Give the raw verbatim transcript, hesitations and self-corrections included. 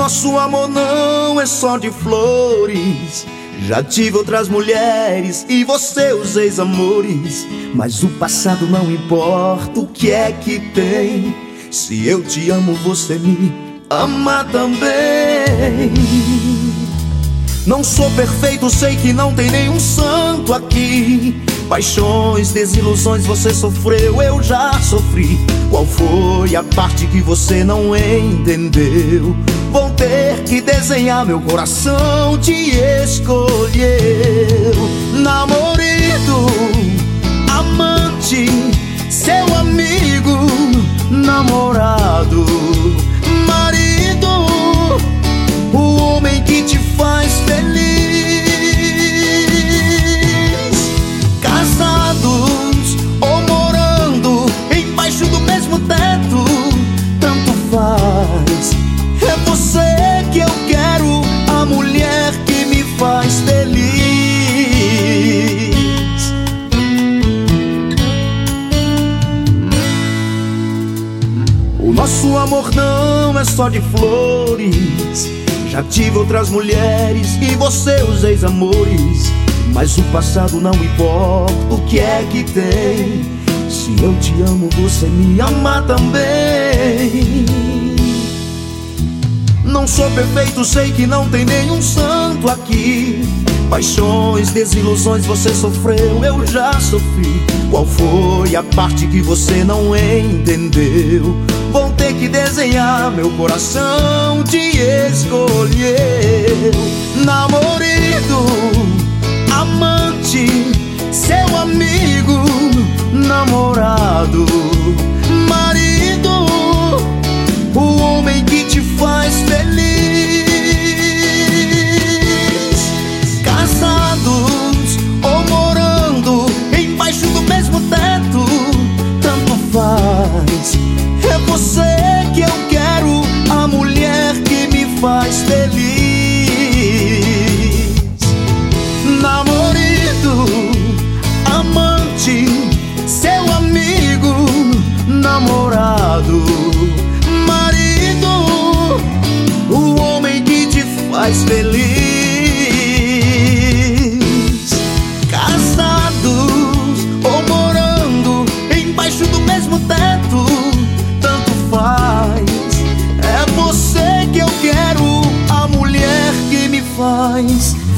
nosso amor não é só de flores. Já tive outras mulheres e você os ex-amores, mas o passado não importa, o que é que tem? Se eu te amo, você me ama também. Não sou perfeito, sei que não tem nenhum santo aqui. Paixões, desilusões, você sofreu, eu já sofri. Qual foi a parte que você não entendeu? Vou ter que desenhar, meu coração te escolheu. Namorado, amante, seu amigo, namorado, marido, o homem que te faz feliz. Casados ou morando embaixo do mesmo teto, tanto faz. É você que eu quero, a mulher que me faz feliz. O nosso amor não é só de flores. Já tive outras mulheres e você os ex-amores, mas o passado não importa, o que é que tem? Se eu te amo, você me ama também. Não sou perfeito, sei que não tem nenhum santo aqui. Paixões, desilusões, você sofreu, eu já sofri. Qual foi a parte que você não entendeu? Vou ter que desenhar, meu coração te escolheu. Namorado, amante, seu amigo, namorado, marido, o homem que te faz feliz. Casados ou morando embaixo do mesmo teto, tanto faz. É você que eu quero, a mulher que me faz feliz. Namorado, amante, seu amigo, namorado, marido, o homem que te faz feliz. Casados ou morando embaixo do mesmo teto, tanto faz. É você que eu quero, a mulher que me faz